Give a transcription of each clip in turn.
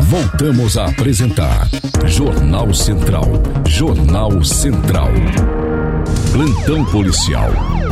Voltamos a apresentar Jornal Central. Jornal Central. Plantão policial.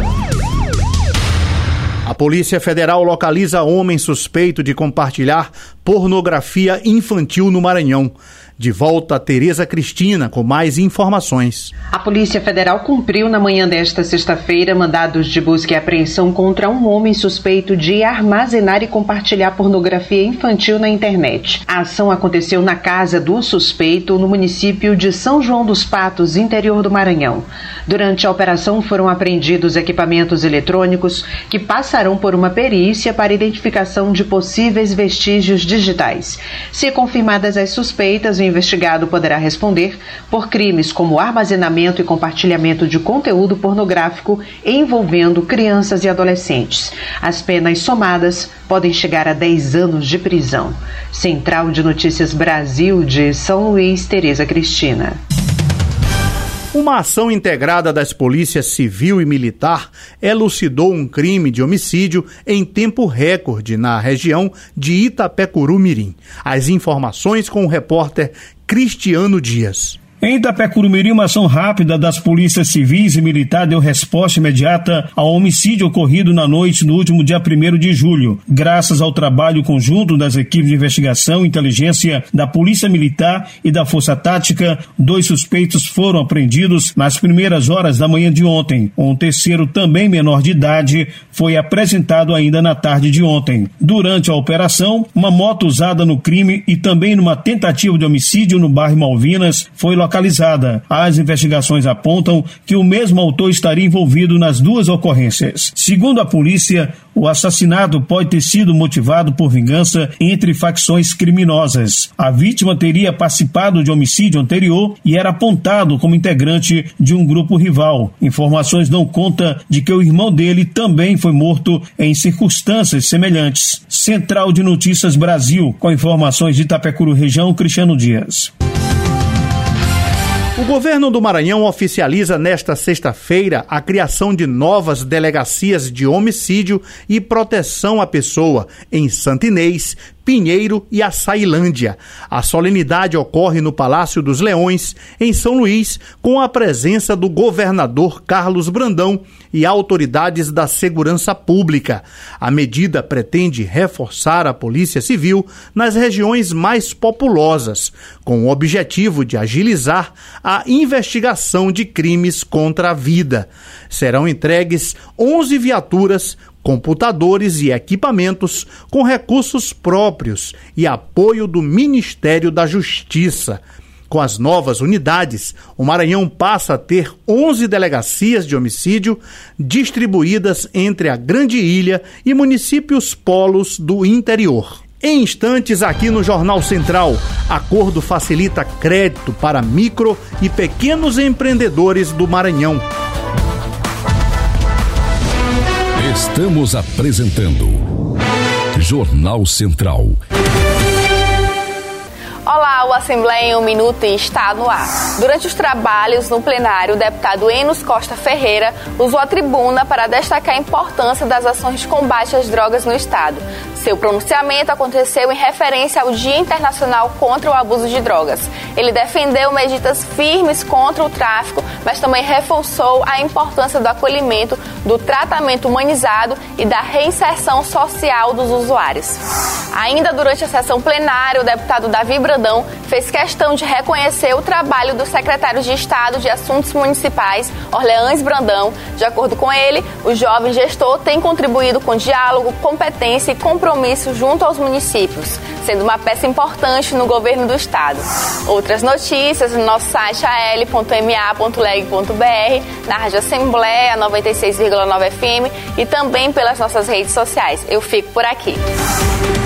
A Polícia Federal localiza homem suspeito de compartilhar pornografia infantil no Maranhão. De volta a Tereza Cristina com mais informações. A Polícia Federal cumpriu na manhã desta sexta-feira mandados de busca e apreensão contra um homem suspeito de armazenar e compartilhar pornografia infantil na internet. A ação aconteceu na casa do suspeito no município de São João dos Patos, interior do Maranhão. Durante a operação foram apreendidos equipamentos eletrônicos que passarão por uma perícia para identificação de possíveis vestígios digitais. Se confirmadas as suspeitas, o investigado poderá responder por crimes como armazenamento e compartilhamento de conteúdo pornográfico envolvendo crianças e adolescentes. As penas somadas podem chegar a 10 anos de prisão. Central de Notícias Brasil de São Luís, Tereza Cristina. Uma ação integrada das polícias civil e militar elucidou um crime de homicídio em tempo recorde na região de Itapecuru-Mirim. As informações com o repórter Cristiano Dias. Em Itapecuru-Mirim, uma ação rápida das polícias civis e militar deu resposta imediata ao homicídio ocorrido na noite do último dia 1º de julho. Graças ao trabalho conjunto das equipes de investigação e inteligência da Polícia Militar e da Força Tática, 2 suspeitos foram apreendidos nas primeiras horas da manhã de ontem. Um terceiro, também menor de idade, foi apresentado ainda na tarde de ontem. Durante a operação, uma moto usada no crime e também numa tentativa de homicídio no bairro Malvinas foi localizada. As investigações apontam que o mesmo autor estaria envolvido nas 2 ocorrências. Segundo a polícia, o assassinato pode ter sido motivado por vingança entre facções criminosas. A vítima teria participado de homicídio anterior e era apontado como integrante de um grupo rival. Informações dão conta de que o irmão dele também foi morto em circunstâncias semelhantes. Central de Notícias Brasil, com informações de Itapecuru Região, Cristiano Dias. O governo do Maranhão oficializa nesta sexta-feira a criação de novas delegacias de homicídio e proteção à pessoa em Santo Inês, Pinheiro e Açailândia. A solenidade ocorre no Palácio dos Leões, em São Luís, com a presença do governador Carlos Brandão e autoridades da segurança pública. A medida pretende reforçar a Polícia Civil nas regiões mais populosas, com o objetivo de agilizar a investigação de crimes contra a vida. Serão entregues 11 viaturas, computadores e equipamentos com recursos próprios e apoio do Ministério da Justiça. Com as novas unidades, o Maranhão passa a ter 11 delegacias de homicídio distribuídas entre a Grande Ilha e municípios polos do interior. Em instantes, aqui no Jornal Central, acordo facilita crédito para micro e pequenos empreendedores do Maranhão. Estamos apresentando Jornal Central. Olá, o Assembleia em 1 Minuto está no ar. Durante os trabalhos no plenário, o deputado Enos Costa Ferreira usou a tribuna para destacar a importância das ações de combate às drogas no Estado. Seu pronunciamento aconteceu em referência ao Dia Internacional contra o Abuso de Drogas. Ele defendeu medidas firmes contra o tráfico, mas também reforçou a importância do acolhimento, do tratamento humanizado e da reinserção social dos usuários. Ainda durante a sessão plenária, o deputado Davi Brandão fez questão de reconhecer o trabalho do secretário de Estado de Assuntos Municipais, Orleans Brandão. De acordo com ele, o jovem gestor tem contribuído com diálogo, competência e compromisso junto aos municípios, sendo uma peça importante no governo do Estado. Outras notícias no nosso site al.ma.leg.br, na Rádio Assembleia 96,9 FM e também pelas nossas redes sociais. Eu fico por aqui.